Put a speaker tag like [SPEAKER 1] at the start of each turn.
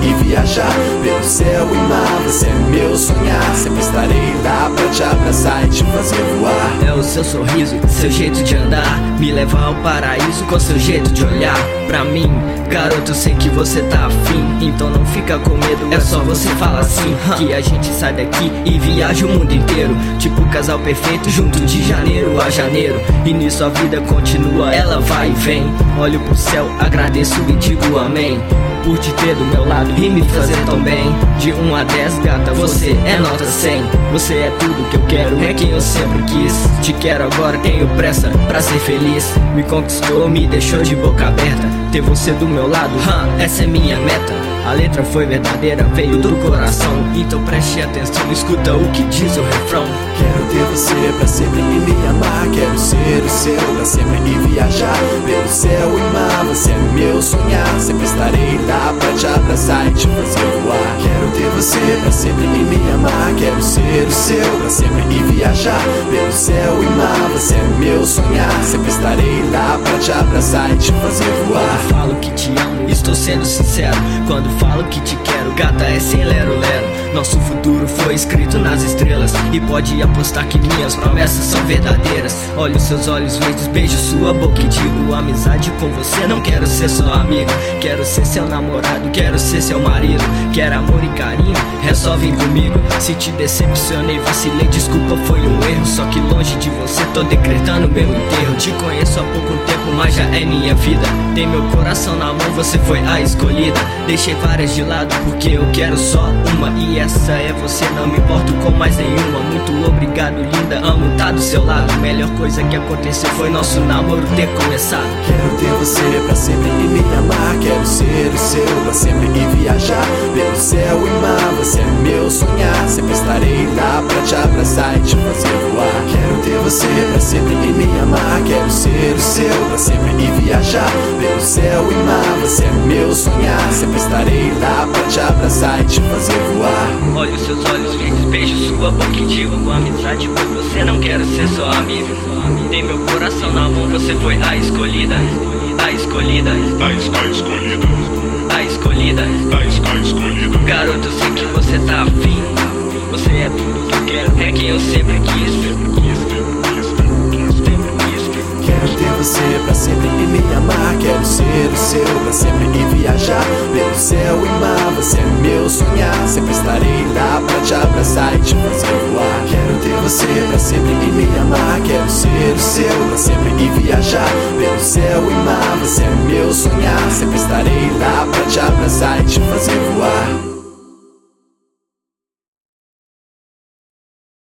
[SPEAKER 1] e viajar pelo céu e mar. Você é meu sonhar, sempre estarei lá pra te abraçar e te fazer voar.
[SPEAKER 2] É o seu sorriso, seu jeito de andar, me leva ao paraíso com seu jeito de olhar pra mim. Garoto, eu sei que você tá afim, então não fica com medo, é só você falar assim, que a gente sai daqui e viaja o mundo inteiro, tipo casal perfeito junto de janeiro a janeiro. E nisso a vida continua, ela vai e vem. Olho pro céu, agradeço e digo amém por te ter do meu lado e me fazer tão bem. De 1 a 10, gata, você é nota 100. Você é tudo que eu quero, é quem eu sempre quis. Te quero agora, tenho pressa pra ser feliz. Me conquistou, me deixou de boca aberta. Ter você do meu lado, essa é minha meta. A letra foi verdadeira, veio do coração. Então preste atenção, escuta o que diz o refrão.
[SPEAKER 1] Quero ter você pra sempre e me amar. Quero ser o seu pra sempre e viajar pelo céu e mar. Você é meu sonhar, sempre estarei lá pra te abraçar e te fazer voar. Quero ter você pra sempre e me amar. Quero ser o seu pra sempre e viajar pelo céu e mar. Você é meu sonhar, sempre estarei lá pra te abraçar e te fazer voar.
[SPEAKER 2] Quando falo que te amo, estou sendo sincero. Quando falo que te quero, gata, é sem lero-lero. Nosso futuro foi escrito nas estrelas, e pode apostar que minhas promessas são verdadeiras. Olho seus olhos verdes, beijo sua boca e digo amizade com você, não quero ser só amigo. Quero ser seu namorado, quero ser seu marido. Quero amor e carinho, resolve comigo. Se te decepcionei, vacilei, desculpa, foi um erro. Só que longe de você tô decretando meu enterro. Te conheço há pouco tempo, mas já é minha vida. Tem meu coração na mão, você foi a escolhida. Deixei várias de lado porque eu quero só uma, e essa é você, não me importo com mais nenhuma. Muito obrigado, linda, amo tá do seu lado. Melhor coisa que aconteceu foi nosso namoro ter começado.
[SPEAKER 1] Quero ter você pra sempre e me amar. Quero ser o seu pra sempre e viajar pelo céu e mar. Você é meu sonhar, sempre estarei lá pra te abraçar e te fazer voar. Quero ter você pra sempre e me amar. Quero ser o seu pra sempre e viajar pelo céu e mar. Você é meu sonhar, sempre estarei lá pra te abraçar e te fazer voar.
[SPEAKER 2] Olho seus olhos verdes, beijo sua boca e digo amizade por você, não quero ser só amigo. Tem meu coração na mão, você foi a escolhida. A escolhida,
[SPEAKER 3] a escolhida,
[SPEAKER 2] a escolhida,
[SPEAKER 3] a escolhida.
[SPEAKER 2] Garoto, eu sei que você tá afim. Você é tudo que eu quero, é quem eu sempre quis.
[SPEAKER 1] Quero ter você pra sempre e me amar. Quero ser o seu pra sempre e viajar pelo céu e mar. Você é meu sonhar, sempre estarei lá pra te abraçar e te fazer voar. Quero ter você pra sempre e me amar. Quero ser o seu pra sempre e viajar pelo céu e mar. Você é meu sonhar, sempre estarei lá pra te abraçar e te